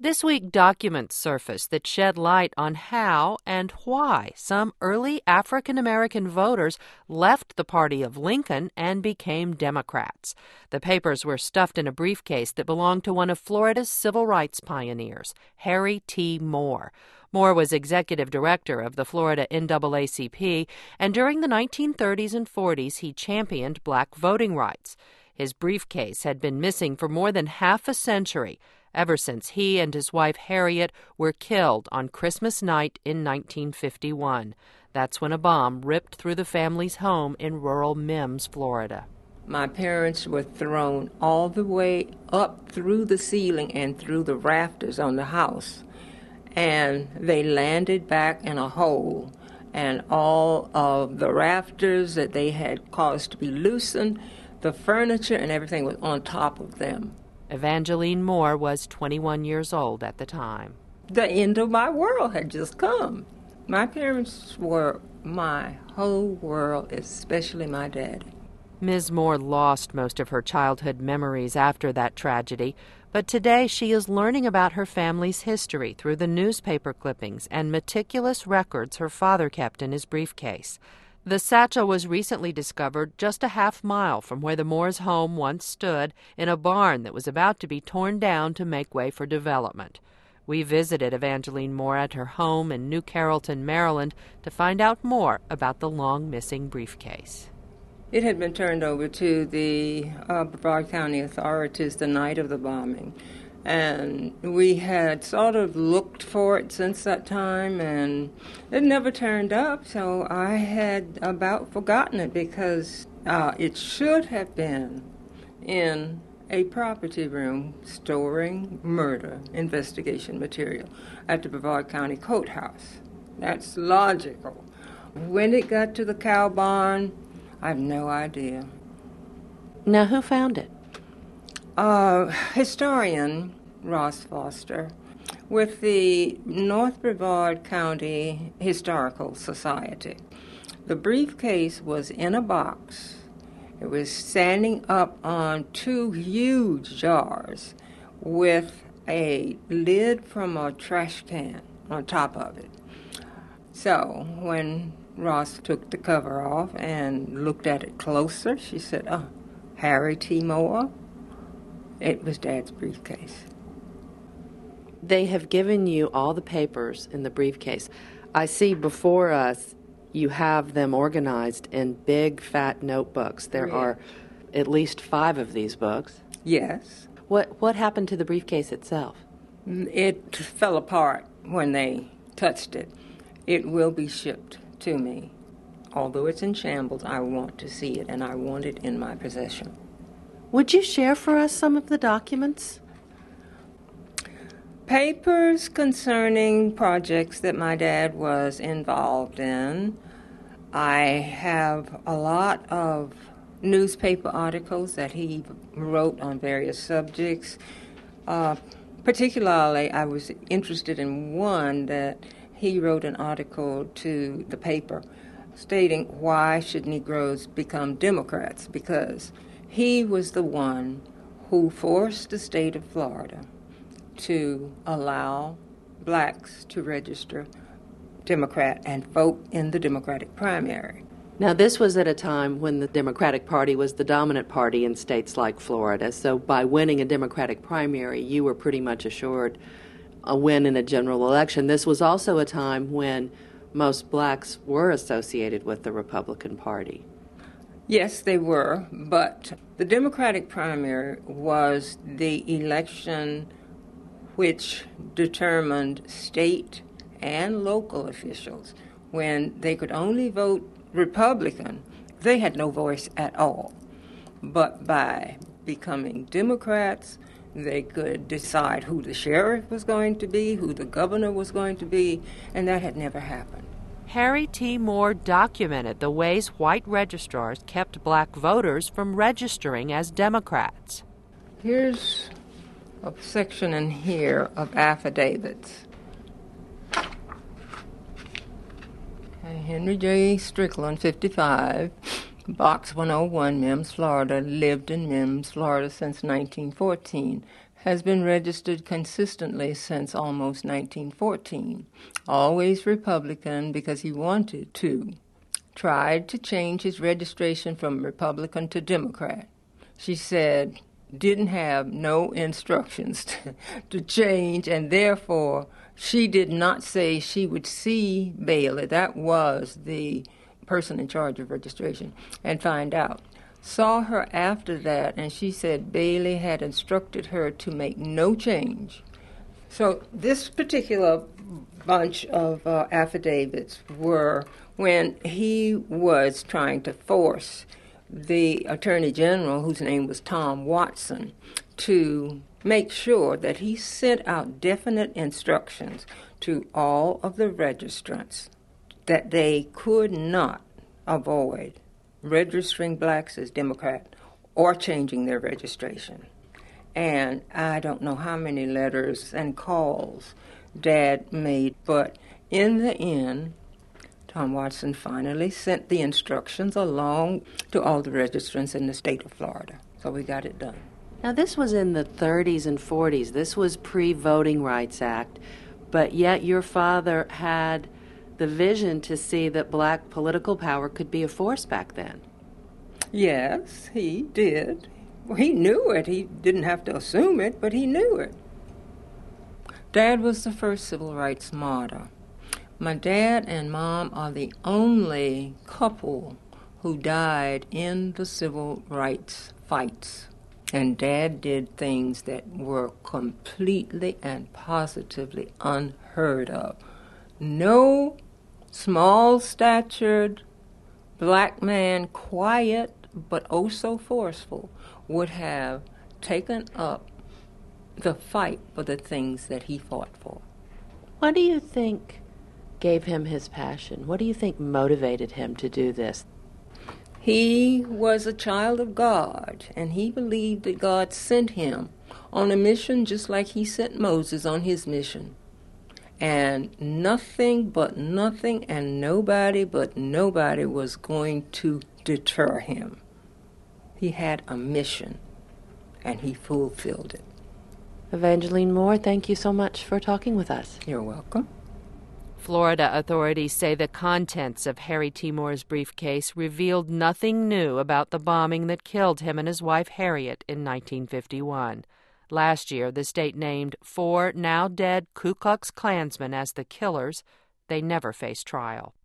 This week, documents surfaced that shed light on how and why some early African American voters left the party of Lincoln and became Democrats. The papers were stuffed in a briefcase that belonged to one of Florida's civil rights pioneers, Harry T. Moore. Moore was executive director of the Florida NAACP, and during the 1930s and 40s, he championed black voting rights. His briefcase had been missing for more than half a century, ever since he and his wife Harriet were killed on Christmas night in 1951. That's when a bomb ripped through the family's home in rural Mims, Florida. My parents were thrown all the way up through the ceiling and through the rafters on the house, and they landed back in a hole, and all of the rafters that they had caused to be loosened, the furniture and everything was on top of them. Evangeline Moore was 21 years old at the time. The end of my world had just come. My parents were my whole world, especially my daddy. Ms. Moore lost most of her childhood memories after that tragedy, but today she is learning about her family's history through the newspaper clippings and meticulous records her father kept in his briefcase. The satchel was recently discovered just a half-mile from where the Moores' home once stood, in a barn that was about to be torn down to make way for development. We visited Evangeline Moore at her home in New Carrollton, Maryland, to find out more about the long-missing briefcase. It had been turned over to the Brevard County authorities the night of the bombing, and we had sort of looked for it since that time, and it never turned up, so I had about forgotten it because it should have been in a property room storing murder investigation material at the Brevard County Courthouse. That's logical. When it got to the cow barn, I have no idea. Now, who found it? Historian Ross Foster with the North Brevard County Historical Society. The briefcase was in a box. It was standing up on two huge jars with a lid from a trash can on top of it. So when Ross took the cover off and looked at it closer, she said, "Oh, Harry T. Moore." It was Dad's briefcase. They have given you all the papers in the briefcase. I see before us you have them organized in big, fat notebooks. There are at least 5 of these books. Yes. What happened to the briefcase itself? It fell apart when they touched it. It will be shipped to me. Although it's in shambles, I want to see it, and I want it in my possession. Would you share for us some of the documents? Papers concerning projects that my dad was involved in. I have a lot of newspaper articles that he wrote on various subjects. Particularly, I was interested in one that he wrote an article to the paper stating why should Negroes become Democrats, because he was the one who forced the state of Florida to allow blacks to register Democrat and vote in the Democratic primary. Now, this was at a time when the Democratic Party was the dominant party in states like Florida, so by winning a Democratic primary, you were pretty much assured a win in a general election. This was also a time when most blacks were associated with the Republican Party. Yes, they were, but the Democratic primary was the election which determined state and local officials. When they could only vote Republican, they had no voice at all. But by becoming Democrats, they could decide who the sheriff was going to be, who the governor was going to be, and that had never happened. Harry T. Moore documented the ways white registrars kept black voters from registering as Democrats. Here's a section in here of affidavits. Henry J. Strickland, 55, Box 101, Mims, Florida, lived in Mims, Florida since 1914, has been registered consistently since almost 1914. Always Republican because he wanted to. Tried to change his registration from Republican to Democrat. She said didn't have no instructions to change, and therefore she did not say she would see Bailey, that was the person in charge of registration, and find out. Saw her after that, and she said Bailey had instructed her to make no change. So this particular bunch of affidavits were when he was trying to force the Attorney General, whose name was Tom Watson, to make sure that he sent out definite instructions to all of the registrants that they could not avoid registering blacks as Democrat or changing their registration. And I don't know how many letters and calls Dad made, but in the end, Tom Watson finally sent the instructions along to all the registrants in the state of Florida. So we got it done. Now, this was in the 30s and 40s. This was pre-Voting Rights Act, but yet your father had the vision to see that black political power could be a force back then. Yes, he did. Well, he knew it. He didn't have to assume it, but he knew it. Dad was the first civil rights martyr. My dad and Mom are the only couple who died in the civil rights fights. And Dad did things that were completely and positively unheard of. No small-statured black man, quiet but oh so forceful, would have taken up the fight for the things that he fought for. What do you think gave him his passion? What do you think motivated him to do this? He was a child of God, and he believed that God sent him on a mission just like he sent Moses on his mission. And nothing and nobody but nobody was going to deter him. He had a mission, and he fulfilled it. Evangeline Moore, thank you so much for talking with us. You're welcome. Florida authorities say the contents of Harry T. Moore's briefcase revealed nothing new about the bombing that killed him and his wife Harriet in 1951. Last year, the state named 4 now-dead Ku Klux Klansmen as the killers. They never faced trial.